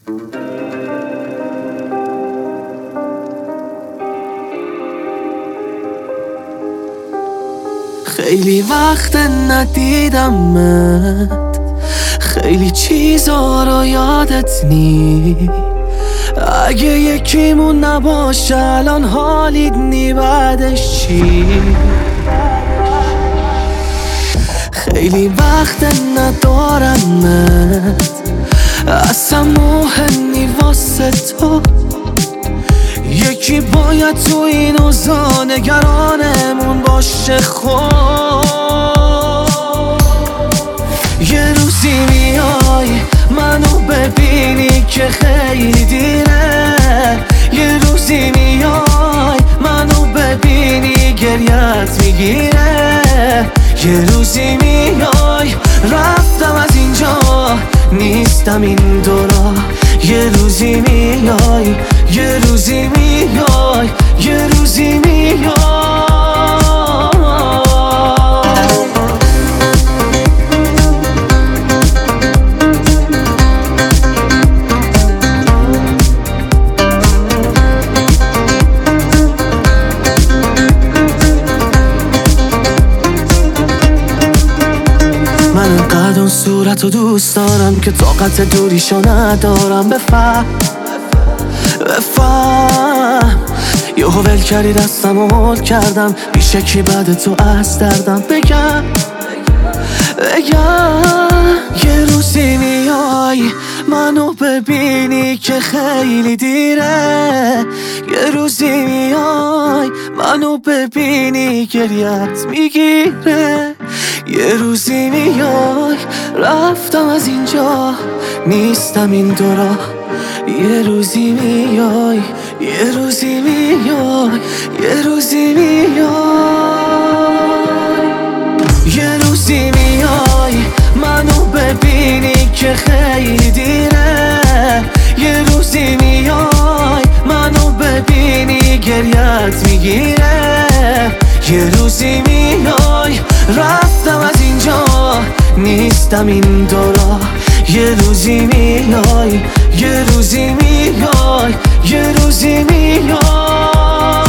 خیلی وقت ندیدمت، خیلی چیزا رو یادت نی. اگه یکیمون نباشه الان حالیت نی، بعدش چی؟ خیلی وقت ندارمت، اصلا مهم نی واسه تو. یکی باید تو این اوضاع نگرانمون باشه. خب یه روزی میای منو ببینی که خیلی دیره. یه روزی میای منو ببینی گریت میگیره. یه روزی میای رفتم از اینجا نیستم این دورا. یه روزی میای، یه روزی میای، یه روزی میای. من انقدر اون صورتو دوست دارم که طاقت دوریشو ندارم. بفهم یهو ول کردی دستمو هول کردم. بیشکی بعد تو از دردم. بگم یه روزی میای منو ببینی که خیلی دیره. یه روزی میای منو ببینی گریت میگیره. یه روزی میای رفتم از اینجا نیستم این دورا. یه روزی میای، یه روزی میای، یه روزی میای. یه روزی میای منو ببینی که خیلی دیره. یه روزی میای منو ببینی گریت میگیره. یه روزی میای رفتم از اینجا نیستم این دورا. یه روزی میای، یه روزی میای، یه روزی میای.